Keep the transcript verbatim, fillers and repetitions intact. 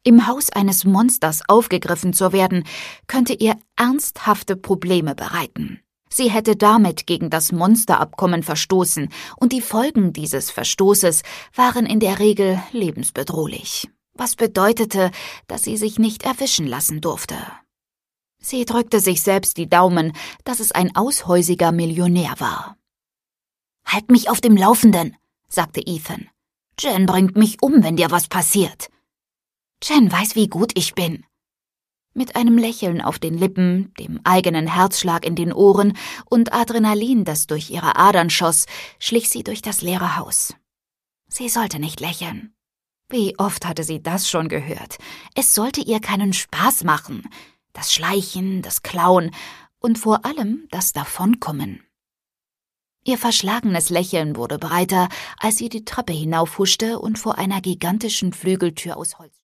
Im Haus eines Monsters aufgegriffen zu werden, könnte ihr ernsthafte Probleme bereiten. Sie hätte damit gegen das Monsterabkommen verstoßen, und die Folgen dieses Verstoßes waren in der Regel lebensbedrohlich, was bedeutete, dass sie sich nicht erwischen lassen durfte. Sie drückte sich selbst die Daumen, dass es ein aushäusiger Millionär war. »Halt mich auf dem Laufenden«, sagte Ethan. »Jen bringt mich um, wenn dir was passiert.« »Jen weiß, wie gut ich bin.« Mit einem Lächeln auf den Lippen, dem eigenen Herzschlag in den Ohren und Adrenalin, das durch ihre Adern schoss, schlich sie durch das leere Haus. Sie sollte nicht lächeln. Wie oft hatte sie das schon gehört? Es sollte ihr keinen Spaß machen. Das Schleichen, das Klauen und vor allem das Davonkommen. Ihr verschlagenes Lächeln wurde breiter, als sie die Treppe hinaufhuschte und vor einer gigantischen Flügeltür aus Holz